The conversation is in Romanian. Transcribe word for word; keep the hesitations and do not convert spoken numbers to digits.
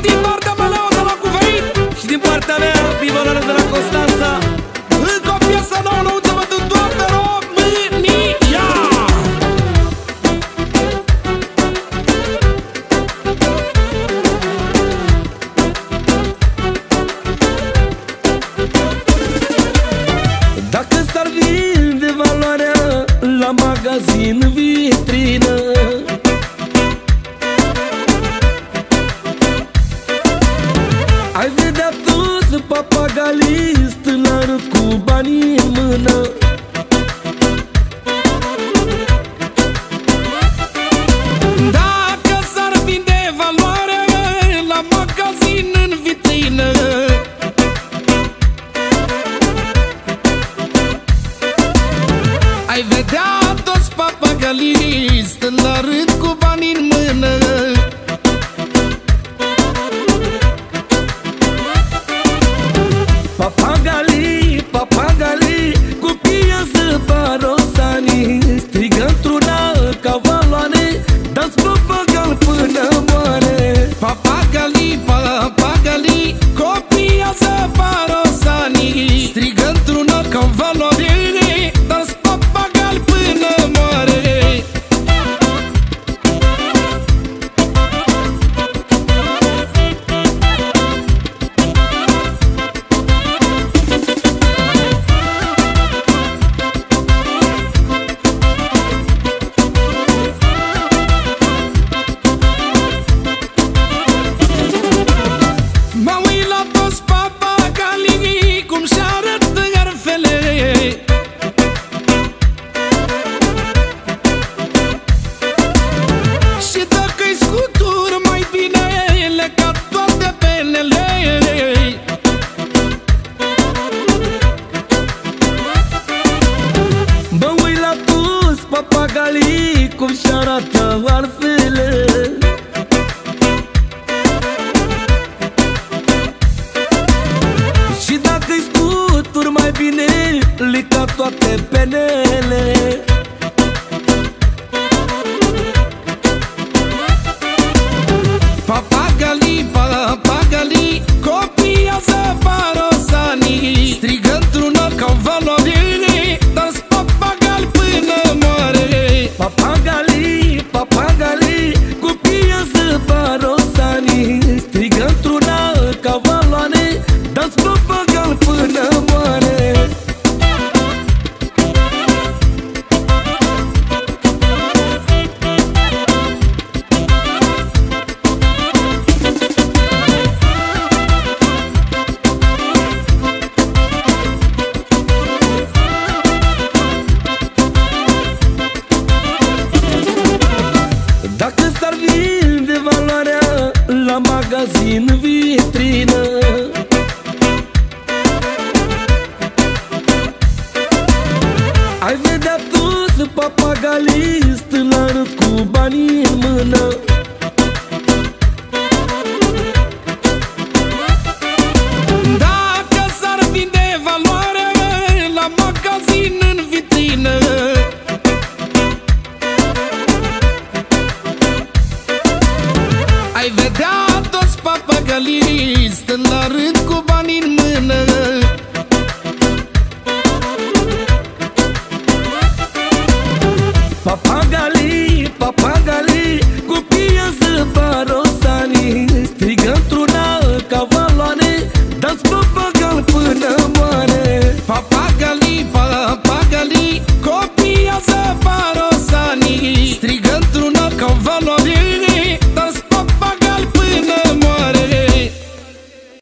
din partea mea Leo de la Cuferit și din partea mea Bivolare de la Constanța. Încă o piesă nouă, nouță-vă în toată România. Dacă s-ar vinde valoarea la magazin vitrină, ai vedea toți papagalist la rând cu banii în mână. Dacă s-ar vinde valoarea la magazin în vitrină, ai vedea toți papagalist la rând cu banii în mână. Papagalii, papagalii, cu piesă parosanii, strigă într-una ca valoane, dați papagal până moare. Papagalii, papagalii, cu piesă parosanii, strigă într-una ca valoane, dați papagal până moare. Papagalii cum și-arată arfele, și dacă-i scuturi mai bine le ca toate penele. Papagalii, papagalii, copiază parosanii, strigă într-una ca valoare, dați papagal până moare. Papagalii, papagalii, cu piesă parosanii, strigă într-una ca valoane, dați papagal până moare. Dacă s-ar vinde valoarea la magazin vitrină, ai vedea toți papagalist la rând cu banii în mână. Dacă s-ar vinde valoarea la magazin în vitrină, ai vedea toți papagalii stând la rând cu bani în mână. Papagalii, papagalii, cu piesă parosanii, strigă într-una ca valoane, dați